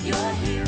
you're here.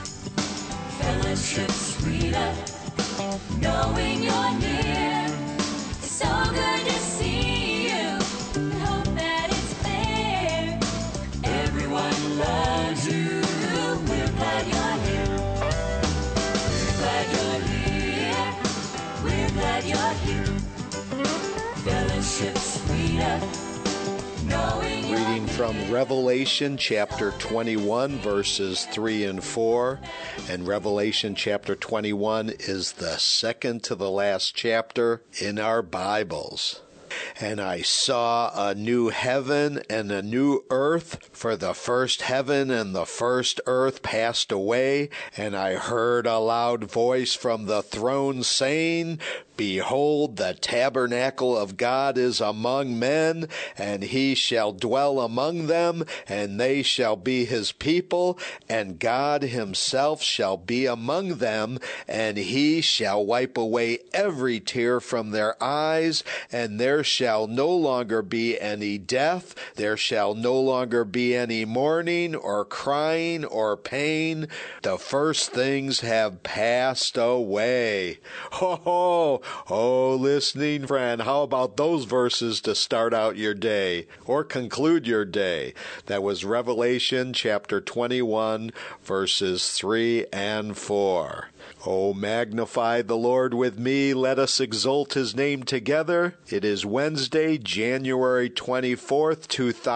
Fellowship sweeter, knowing you're near. It's so good to see you. We hope that it's clear. Everyone loves you. We're glad you're here. We're glad you're here. We're glad you're here. Fellowship sweeter, knowing you're Reading from Revelation chapter 21, verses 3 and 4. And Revelation chapter 21 is the second to the last chapter in our Bibles. And I saw a new heaven and a new earth, for the first heaven and the first earth passed away, and I heard a loud voice from the throne saying, Behold, the tabernacle of God is among men, and he shall dwell among them, and they shall be his people, and God himself shall be among them, and he shall wipe away every tear from their eyes, and there shall no longer be any death, there shall no longer be any mourning, or crying, or pain. The first things have passed away. Ho ho! Oh, listening friend, how about those verses to start out your day or conclude your day? That was Revelation chapter 21, verses 3 and 4. Oh, magnify the Lord with me. Let us exalt his name together. It is Wednesday, January 24th,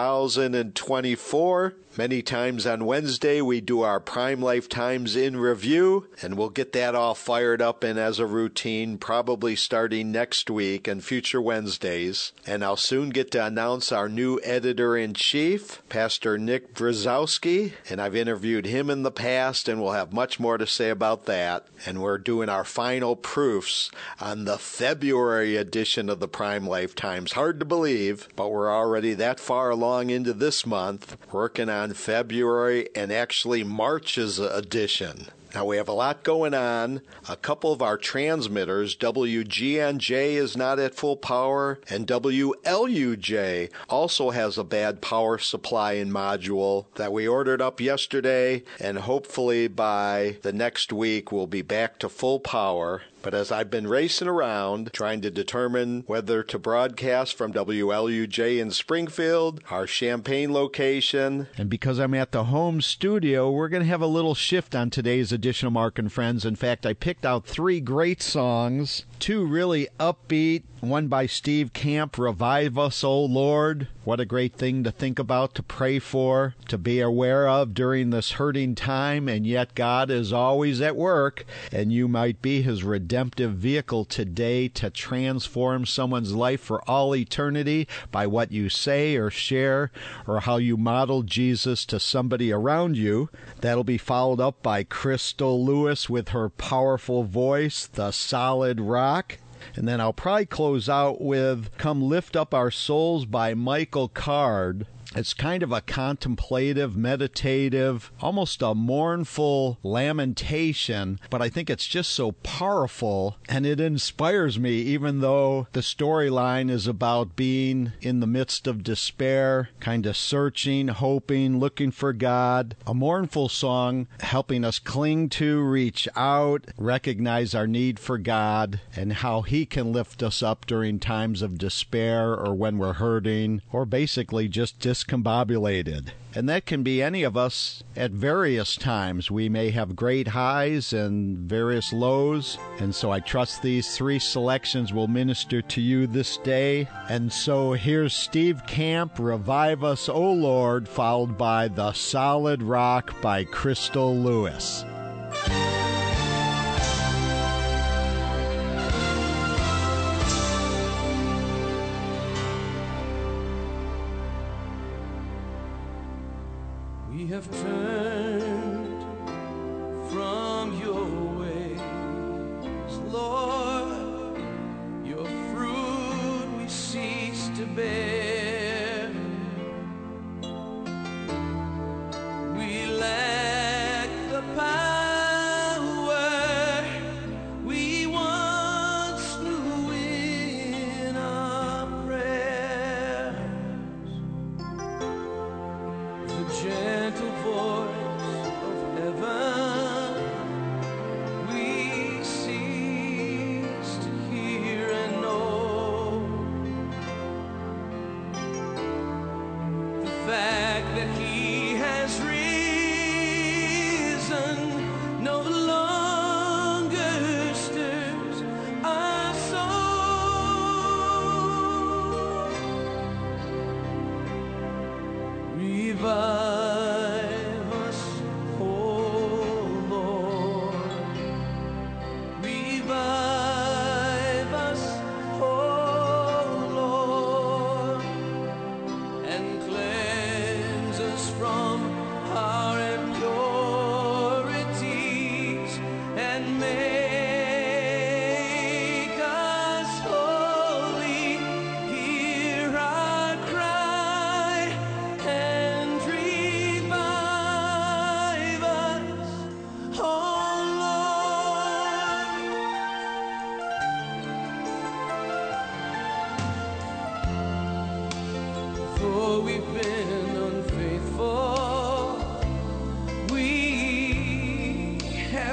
2024. Many times on Wednesday, we do our Prime Life Times in review, and we'll get that all fired up and as a routine, probably starting next week and future Wednesdays. And I'll soon get to announce our new editor-in-chief, Pastor Nick Brzezowski, and I've interviewed him in the past, and we'll have much more to say about that. And we're doing our final proofs on the February edition of the Prime Life Times. Hard to believe, but we're already that far along into this month, working on February and actually March's edition. Now, we have a lot going on. A couple of our transmitters, WGNJ is not at full power, and WLUJ also has a bad power supply and module that we ordered up yesterday, and hopefully by the next week we'll be back to full power. But as I've been racing around trying to determine whether to broadcast from WLUJ in Springfield, our Champaign location, and because I'm at the home studio, we're going to have a little shift on today's edition of Mark and Friends. In fact, I picked out 3 great songs, 2 really upbeat, one by Steve Camp, Revive Us, O Lord. What a great thing to think about, to pray for, to be aware of during this hurting time, and yet God is always at work, and you might be his redemptive vehicle today to transform someone's life for all eternity by what you say or share or how you model Jesus to somebody around you. That'll be followed up by Crystal Lewis with her powerful voice, The Solid Rock. And then I'll probably close out with Come Lift Up Our Souls by Michael Card. It's kind of a contemplative, meditative, almost a mournful lamentation, but I think it's just so powerful, and it inspires me, even though the storyline is about being in the midst of despair, kind of searching, hoping, looking for God. A mournful song helping us cling to, reach out, recognize our need for God, and how he can lift us up during times of despair or when we're hurting, or basically just discombobulated. And that can be any of us at various times. We may have great highs and various lows. And so I trust these 3 selections will minister to you this day. And so here's Steve Camp, Revive Us, O Lord, followed by The Solid Rock by Crystal Lewis. We have turned from your ways, Lord. Your fruit we cease to bear. We lack the power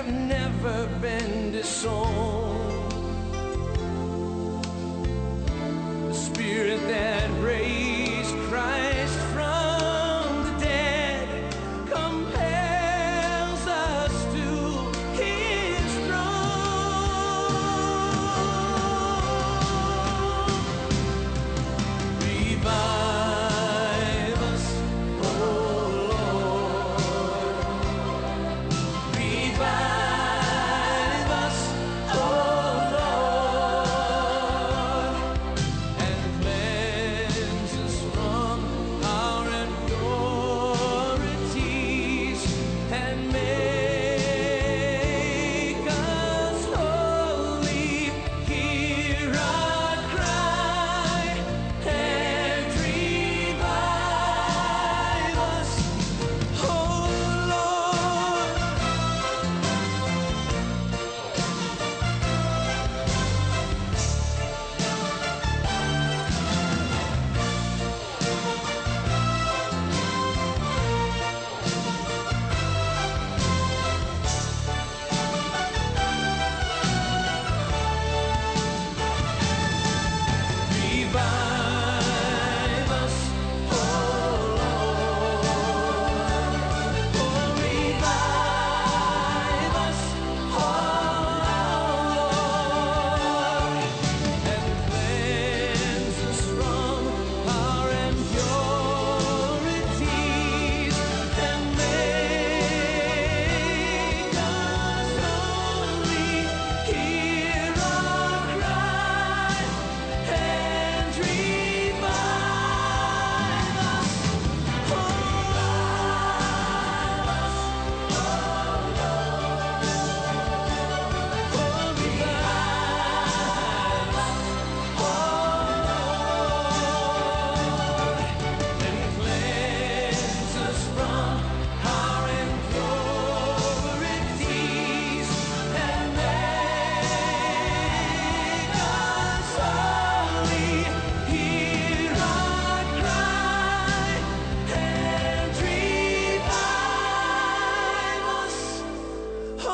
have never been disowned. The Spirit that raised Christ from the dead compels us to His throne. Revive us, O Lord. Revive us, O Lord, and cleanse us from our impurities and make us holy. Hear our cry and revive us, O Lord. Revive us, O Lord. Oh, revive us, O Lord, and cleanse us from our impurities and make us holy. Hear our cry and revive us, O and cleanse us from our impurities and make us holy. Hear our cry and revive us, O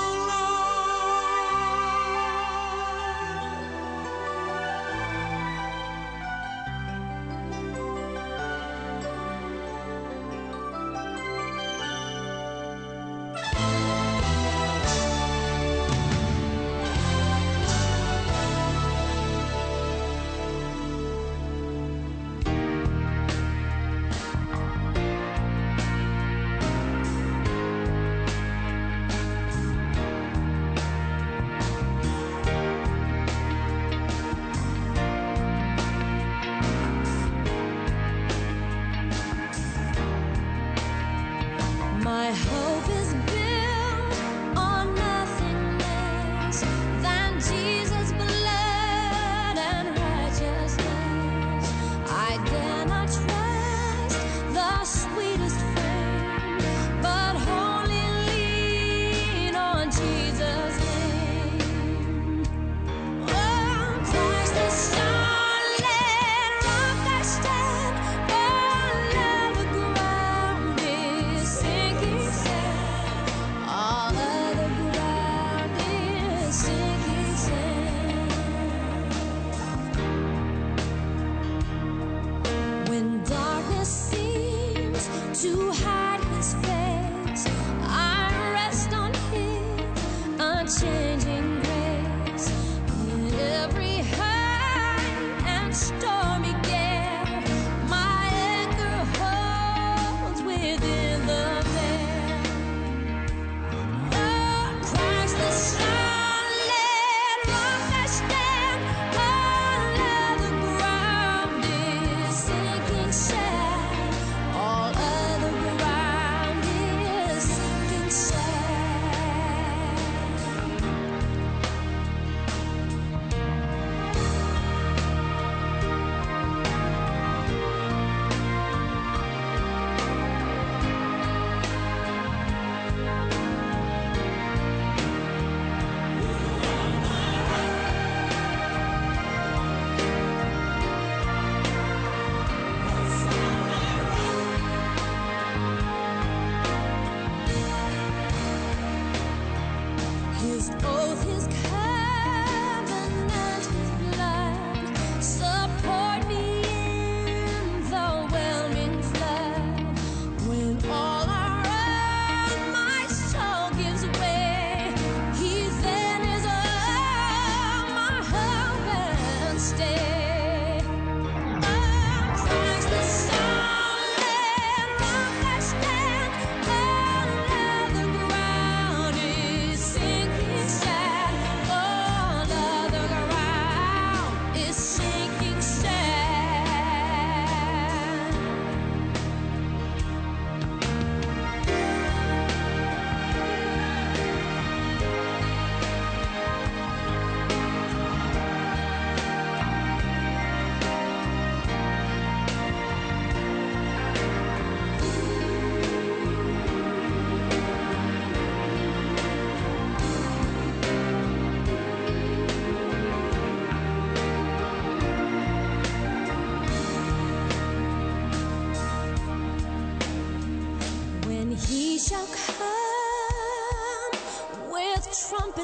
My hope is built on nothing less than Jesus' blood and righteousness. I dare not trust the sweetest friend, but wholly lean on Jesus' name. Oh, Christ the solid rock I stand, all other ground is sinking sand. All other ground is sinking sand. When darkness seems to hide His face, I rest on His unchanging grace. In every high and stormy gale, my anchor holds within the veil. Oh, Christ the solid rock I stand, all other ground is sinking sand. All other ground is sinking sand.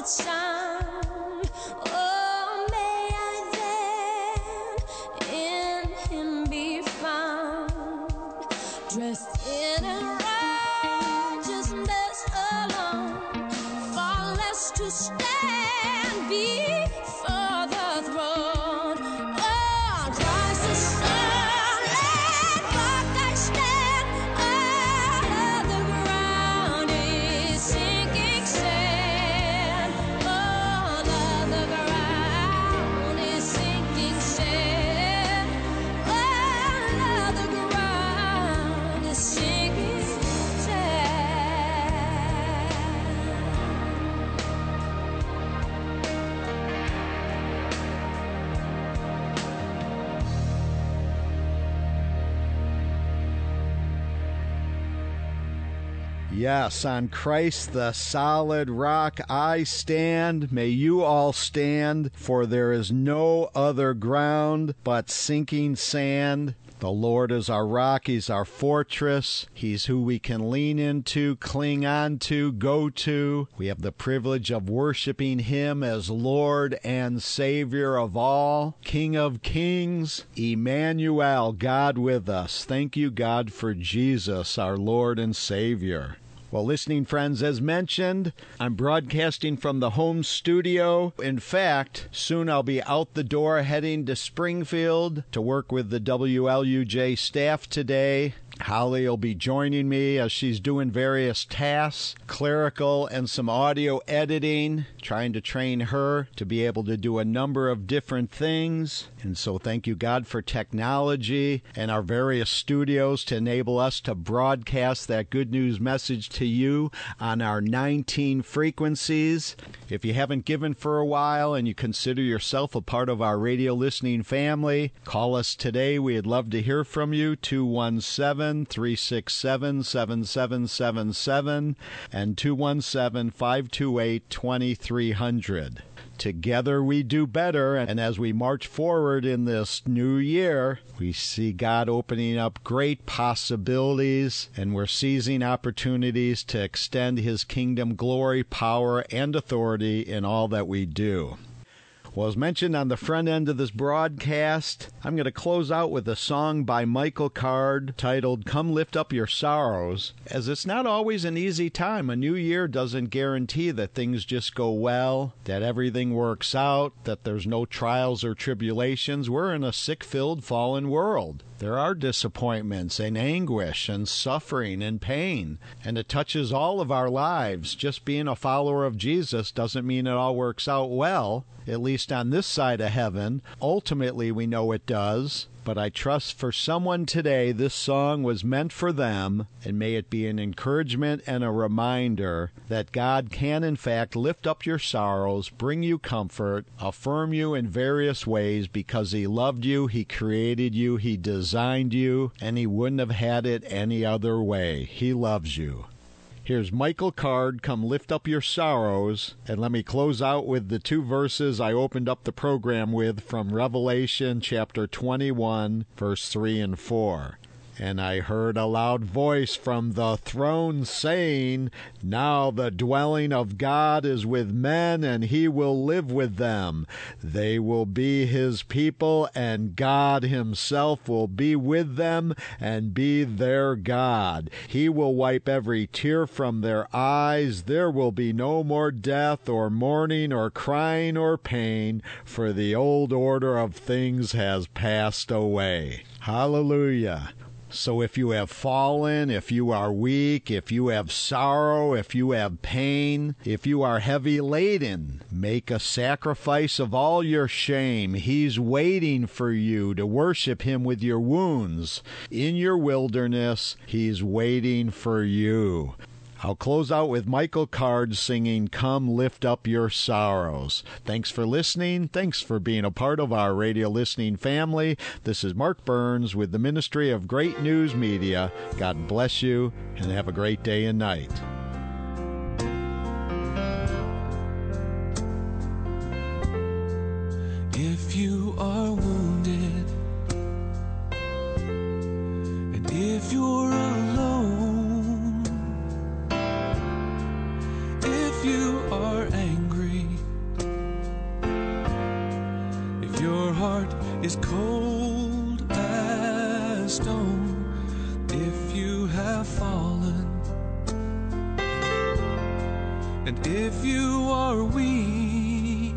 trumpet sound. Oh, may I then in him be found, dressed in righteousness alone, far less to stand before the throne. On Christ the solid rock I stand. All other ground is sinking sand. All other ground is sinking sand. All other ground is sinking sand. Yes, on Christ the solid rock I stand. May you all stand, for there is no other ground but sinking sand. The Lord is our rock. He's our fortress. He's who we can lean into, cling on to, go to. We have the privilege of worshiping Him as Lord and Savior of all, King of kings, Emmanuel, God with us. Thank you, God, for Jesus, our Lord and Savior. Well, listening friends, as mentioned, I'm broadcasting from the home studio. In fact, soon I'll be out the door heading to Springfield to work with the WLUJ staff today. Holly will be joining me as she's doing various tasks, clerical and some audio editing, trying to train her to be able to do a number of different things. And so thank you, God, for technology and our various studios to enable us to broadcast that good news message to you on our 19 frequencies. If you haven't given for a while and you consider yourself a part of our radio listening family, call us today. We'd love to hear from you, 217-367-7777 and 217-528-2300. Together we do better, and as we march forward in this new year, we see God opening up great possibilities, and we're seizing opportunities to extend His kingdom glory, power, and authority in all that we do. Well, as mentioned on the front end of this broadcast, I'm going to close out with a song by Michael Card titled Come Lift Up Your Sorrows, as it's not always an easy time. A new year doesn't guarantee that things just go well, that everything works out, that there's no trials or tribulations. We're in a sick-filled, fallen world. There are disappointments and anguish and suffering and pain, and it touches all of our lives. Just being a follower of Jesus doesn't mean it all works out well, at least on this side of heaven. Ultimately, we know it does. But I trust for someone today, this song was meant for them, and may it be an encouragement and a reminder that God can, in fact, lift up your sorrows, bring you comfort, affirm you in various ways because He loved you, He created you, He designed you, and He wouldn't have had it any other way. He loves you. Here's Michael Card, Come Lift Up Your Sorrows, and let me close out with the two verses I opened up the program with from Revelation chapter 21, verse 3 and 4. And I heard a loud voice from the throne saying, Now the dwelling of God is with men, and He will live with them. They will be His people, and God Himself will be with them and be their God. He will wipe every tear from their eyes. There will be no more death or mourning or crying or pain, for the old order of things has passed away. Hallelujah. So if you have fallen, if you are weak, if you have sorrow, if you have pain, if you are heavy laden, make a sacrifice of all your shame. He's waiting for you to worship Him with your wounds. In your wilderness, He's waiting for you. I'll close out with Michael Card singing, Come Lift Up Your Sorrows. Thanks for listening. Thanks for being a part of our radio listening family. This is Mark Burns with the Ministry of Great News Media. God bless you, and have a great day and night. If you are wounded, and if you're alone, if you are angry, is cold as stone if you have fallen. And if you are weak,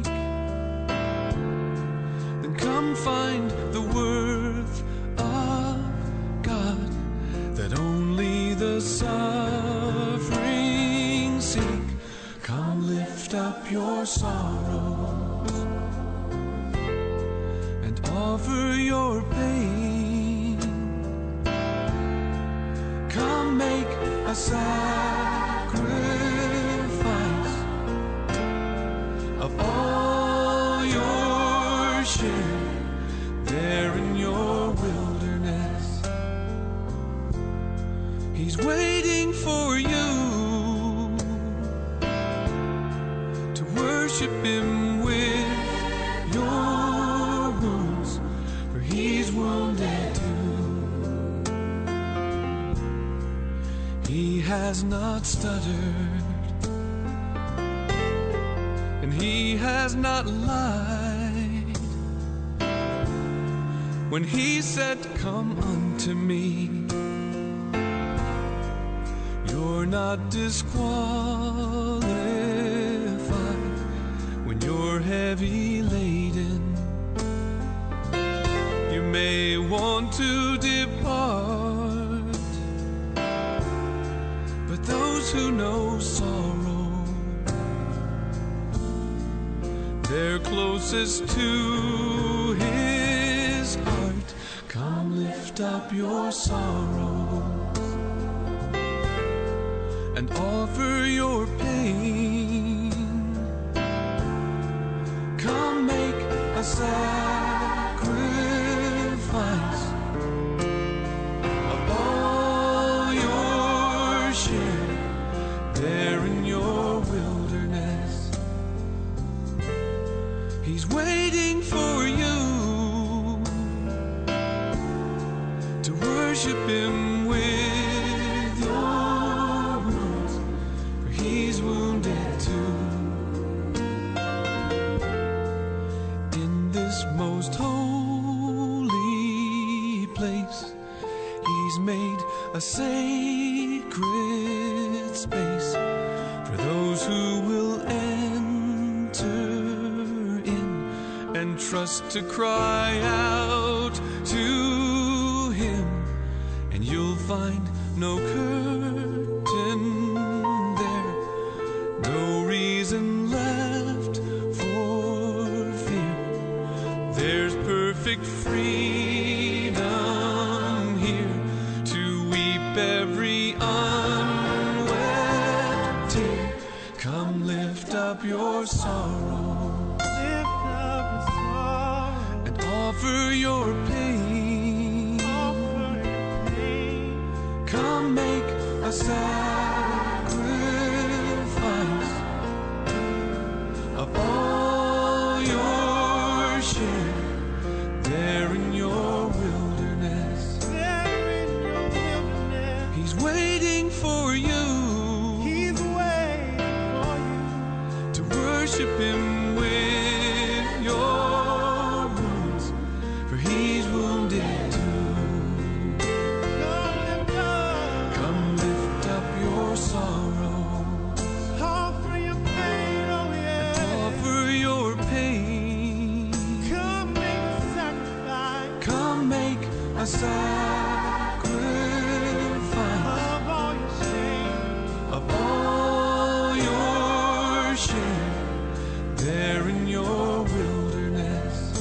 then come find the worth of God that only the suffering seek. Come lift up your sorrows and offer your pain. Come make a sacrifice of all your share there in your wilderness. He's waiting for you to worship him with your wounds, for he's wounded too. He has not stuttered, and he has not lied when he said, come unto me. You're not disqualified when you're heavy laden. You may want to depart, but those who know sorrow, they're closest to his heart. Come lift up your sorrows and offer your pain. Come make a sacrifice of all your share there in your wilderness. He's waiting for you to worship him with your wounds, for he's wounded too. In this most holy place, he's made a sacred space for those who will enter in and trust to cry out to him. And you'll find no curtain there, no reason left for fear. There's perfect freedom here to weep every unwept tear. Come lift up your sorrow, and offer your pain. Come make a sacrifice of all your share there in your wilderness. He's waiting for you. He's waiting for you to worship him with your wounds, for he's wounded too. Come lift up your sorrow, offer your pain, oh yeah. offer your pain. Come make a sacrifice Come make a sacrifice of all your shame. of all your share there in your wilderness.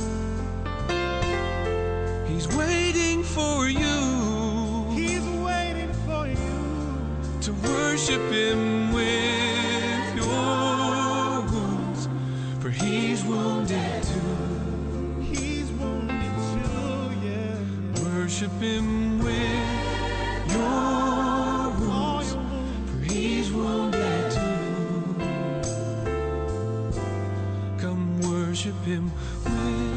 He's waiting for you He's waiting for you to worship him with your wounds, for he's wounded too. He's wounded too, yeah. Worship him with your wounds, for he's wounded too. Come worship him with